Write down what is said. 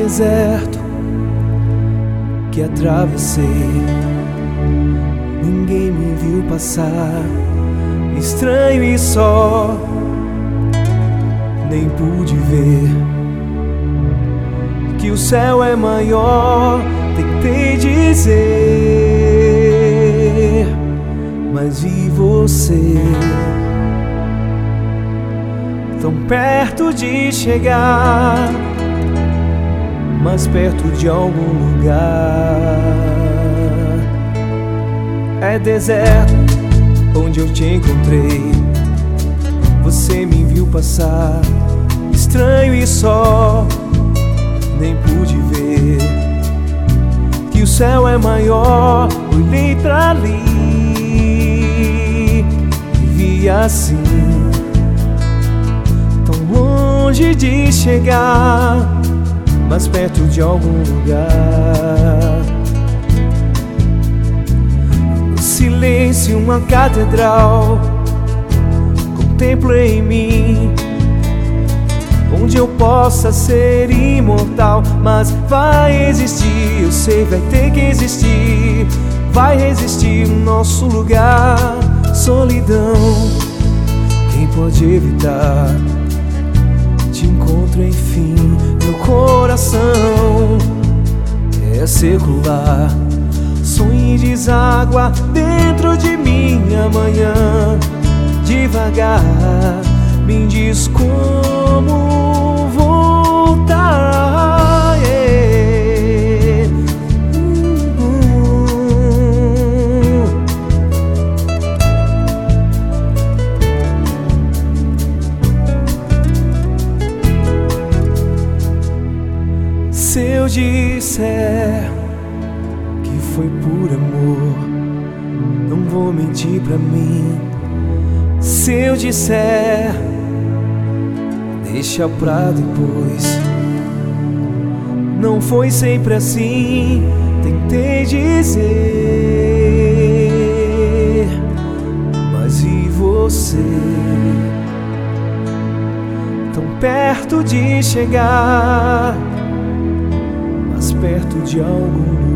deserto que atravessei, ninguém me viu passar, estranho e só, nem pude ver que o céu é maior. Tentei dizer, mas vi você tão perto de chegar, mais perto de algum lugar. É deserto onde eu te encontrei, você me viu passar, estranho e só, nem pude ver que o céu é maior. Olhei pra ali e vi assim, tão longe de chegar, mas perto de algum lugar. No silêncio, uma catedral contemplo em mim, onde eu possa ser imortal. Mas vai existir, eu sei, vai ter que existir, vai resistir o nosso lugar. Solidão, quem pode evitar? Te encontro enfim, meu coração é secular. Sonho e deságua dentro de mim amanhã. Devagar me diz como voltar, yeah. Se eu disser que foi por amor, não vou mentir pra mim. Se eu disser, deixa pra depois, não foi sempre assim. Tentei dizer, mas vi você tão perto de chegar, mas perto de algum lugar.